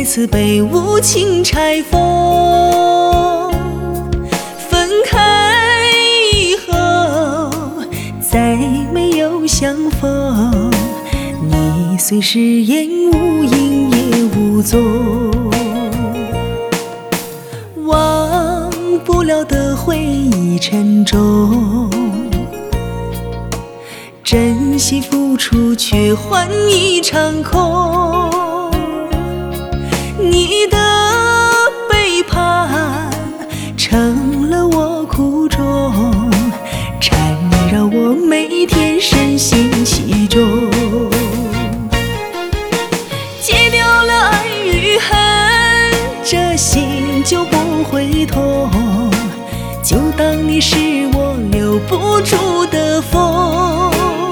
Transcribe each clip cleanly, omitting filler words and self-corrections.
次被无情拆封。分开以后，再没有相逢，你虽是烟无影也无踪。忘不了的回忆沉重，真心付出却换一场空。你的背叛成了我苦衷，缠绕我每天深陷其中。戒掉了爱与恨，这心就不会痛，就当你是我留不住的风。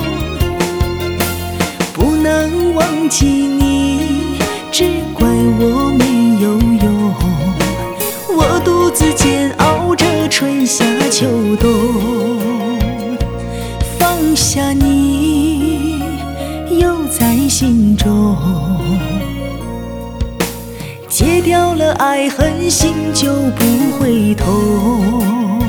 不能忘记你，只怪我没有用，我独自煎熬着春夏秋冬。放下你，又在心中，戒掉了爱恨，心就不会痛。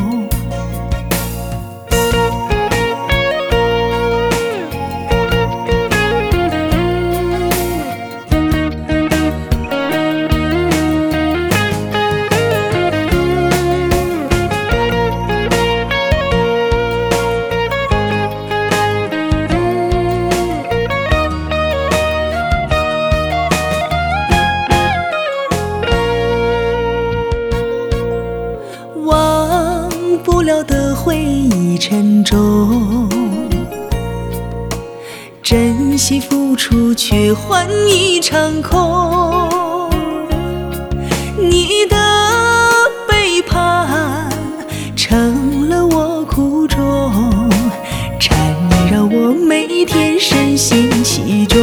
忘不了的回忆沉重，真心付出却换一场空。你的背叛成了我苦衷，缠绕我每天深陷其中。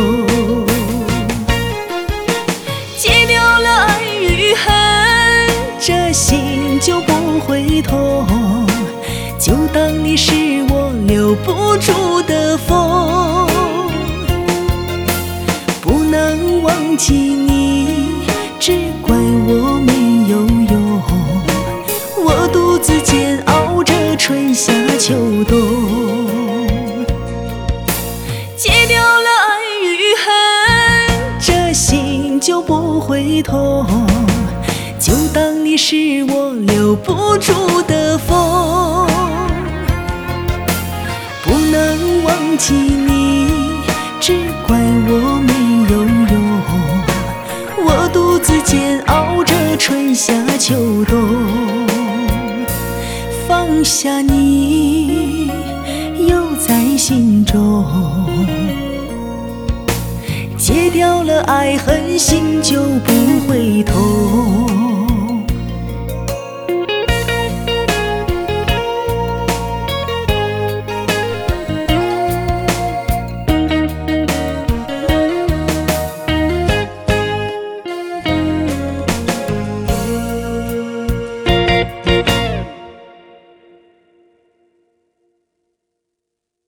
戒掉了爱与恨，这心就不会痛，就当你是我留不住的风。不能忘记你，只怪我没有用，我独自煎熬着春夏秋冬。戒掉了爱与恨，这心就不会痛，就当你是我留不住的风。不能忘记你，只怪我没有用，我独自煎熬着春夏秋冬。放下你，又在心中，戒掉了爱恨，心就不会痛。